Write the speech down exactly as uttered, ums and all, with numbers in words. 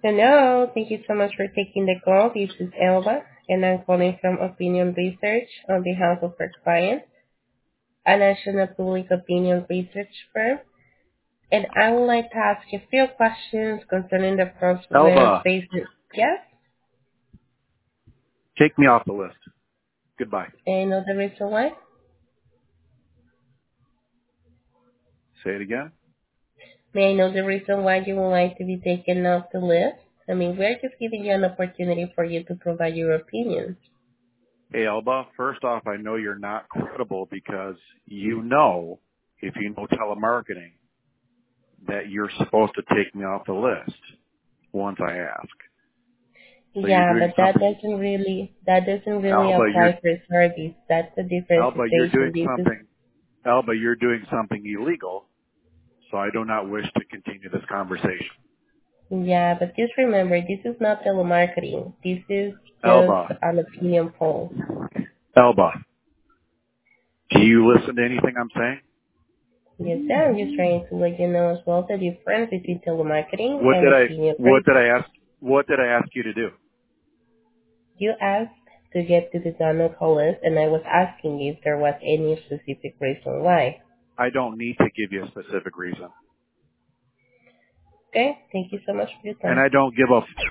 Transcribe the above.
Hello, thank you so much for taking the call. This is Elba, and I'm calling from Opinion Research on behalf of our client, a national public opinion research firm. And I would like to ask you a few questions concerning the process we're Elba, facing. Yes? take me off the list. Goodbye. And you know the reason why? Say it again. May I know the reason why you would like to be taken off the list? I mean, we're just giving you an opportunity for you to provide your opinion. Hey, Elba, first off, I know you're not credible because you know, if you know telemarketing, that you're supposed to take me off the list once I ask. So you're Yeah, doing but that something, doesn't really that doesn't really Elba, you're, apply for service. That's a different Elba, you're situation. doing This is something, Elba, you're doing something illegal, so I do not wish to continue this conversation. yeah, but just remember, this is not telemarketing. This is Elba, just an opinion poll. Elba, do you listen to anything I'm saying? Yes, I'm just trying to let you know as well the difference between telemarketing What and did I, opinion what did I research. ask, what did I ask you to do? You asked to get to the Donald call list, and I was asking if there was any specific reason why. I don't need to give you a specific reason. Okay, thank you so much for your And time. I don't give a